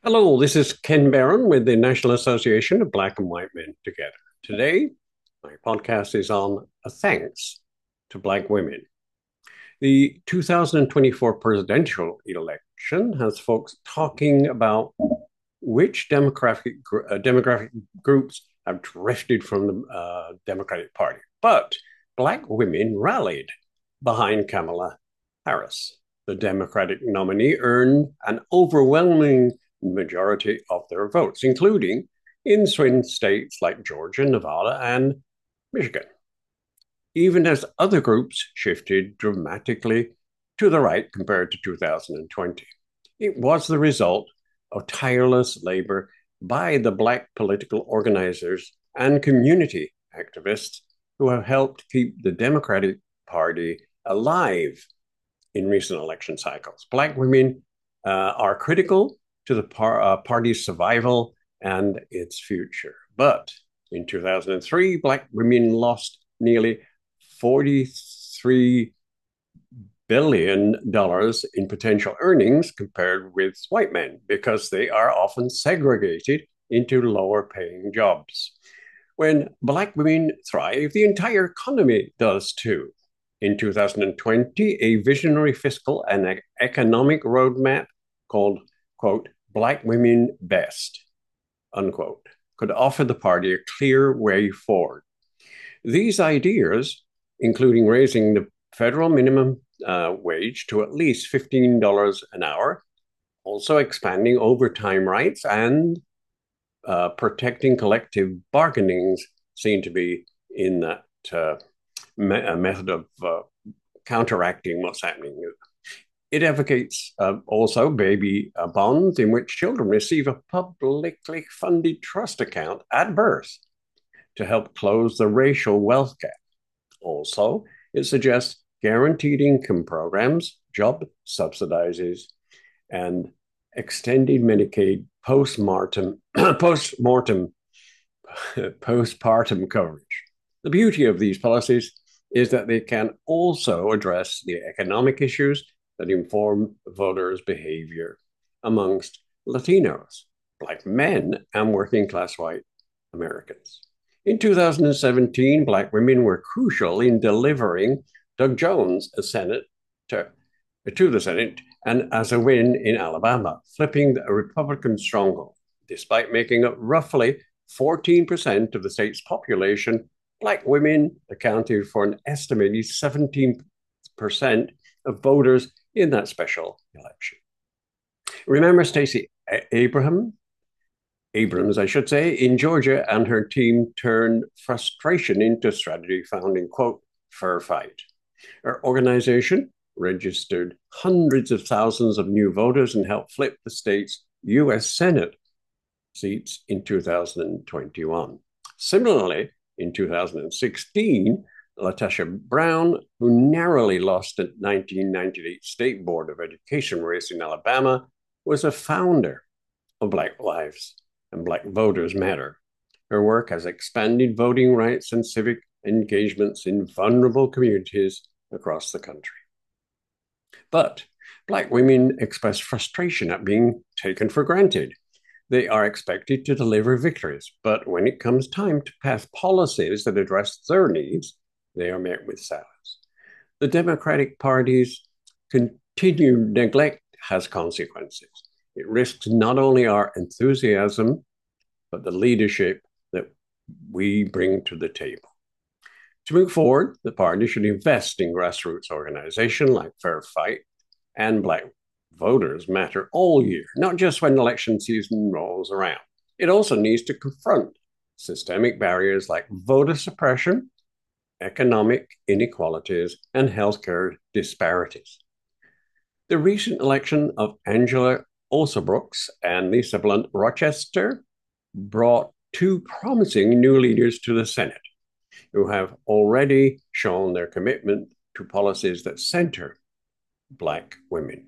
Hello, this is Ken Barron with the National Association of Black and White Men Together. Today, my podcast is on a thanks to Black women. The 2024 presidential election has folks talking about which demographic groups have drifted from the Democratic Party. But Black women rallied behind Kamala Harris. The Democratic nominee earned an overwhelming majority of their votes, including in swing states like Georgia, Nevada, and Michigan, even as other groups shifted dramatically to the right compared to 2020. It was the result of tireless labor by the Black political organizers and community activists who have helped keep the Democratic Party alive in recent election cycles. Black women are critical to the party's survival and its future. But in 2003, Black women lost nearly $43 billion in potential earnings compared with white men because they are often segregated into lower paying jobs. When Black women thrive, the entire economy does too. In 2020, a visionary fiscal and economic roadmap called, quote, Black Women Best, unquote, could offer the party a clear way forward. These ideas, including raising the federal minimum wage to at least $15 an hour, also expanding overtime rights and protecting collective bargainings, seem to be in that method of counteracting what's happening. It advocates also baby bonds in which children receive a publicly funded trust account at birth to help close the racial wealth gap. Also, it suggests guaranteed income programs, job subsidizes, and extended Medicaid postpartum coverage. The beauty of these policies is that they can also address the economic issues that inform voters' behavior amongst Latinos, Black men, and working class white Americans. In 2017, Black women were crucial in delivering Doug Jones to the Senate and as a win in Alabama, flipping a Republican stronghold. Despite making up roughly 14% of the state's population, Black women accounted for an estimated 17% of voters in that special election. Remember Stacey Abrams, I should say, in Georgia, and her team turned frustration into strategy found in, quote, Fair Fight. Her organization registered hundreds of thousands of new voters and helped flip the state's U.S. Senate seats in 2021. Similarly, in 2016, LaTosha Brown, who narrowly lost the 1998 State Board of Education race in Alabama, was a founder of Black Lives and Black Voters Matter. Her work has expanded voting rights and civic engagements in vulnerable communities across the country. But Black women express frustration at being taken for granted. They are expected to deliver victories, but when it comes time to pass policies that address their needs, they are met with silence. The Democratic Party's continued neglect has consequences. It risks not only our enthusiasm, but the leadership that we bring to the table. To move forward, the party should invest in grassroots organizations like Fair Fight and Black Voters Matter all year, not just when election season rolls around. It also needs to confront systemic barriers like voter suppression, economic inequalities, and healthcare disparities. The recent election of Angela Alsobrooks and Lisa Blunt Rochester brought two promising new leaders to the Senate who have already shown their commitment to policies that center Black women.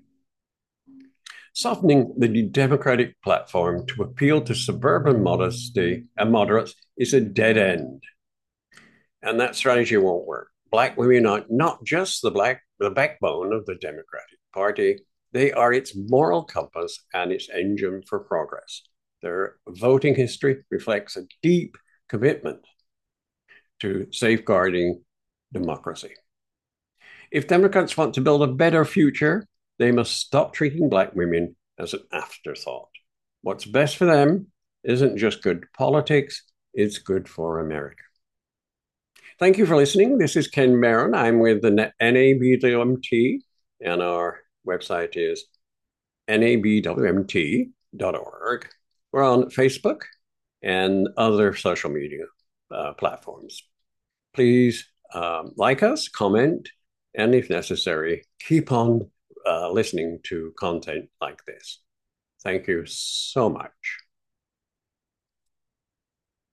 Softening the Democratic platform to appeal to suburban modesty and moderates is a dead end. And that strategy won't work. Black women are not just the backbone of the Democratic Party. They are its moral compass and its engine for progress. Their voting history reflects a deep commitment to safeguarding democracy. If Democrats want to build a better future, they must stop treating Black women as an afterthought. What's best for them isn't just good politics, it's good for America. Thank you for listening. This is Ken Barron. I'm with the NABWMT, and our website is nabwmt.org. We're on Facebook and other social media platforms. Please like us, comment, and if necessary, keep on listening to content like this. Thank you so much.